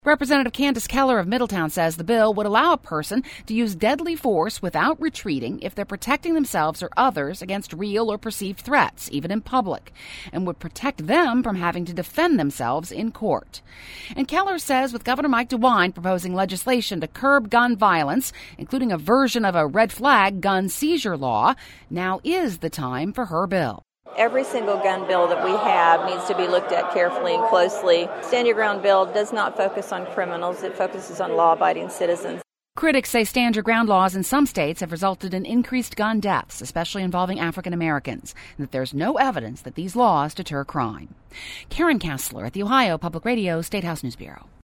Representative Candace Keller of Middletown says the bill would allow a person to use deadly force without retreating if they're protecting themselves or others against real or perceived threats, even in public, and would protect them from having to defend themselves in court. And Keller says with Governor Mike DeWine proposing legislation to curb gun violence, including a version of a red flag gun seizure law, now is the time for her bill. Every single gun bill that we have needs to be looked at carefully and closely. Stand Your Ground bill does not focus on criminals. It focuses on law-abiding citizens. Critics say Stand Your Ground laws in some states have resulted in increased gun deaths, especially involving African Americans, and that there's no evidence that these laws deter crime. Karen Kassler at the Ohio Public Radio State House News Bureau.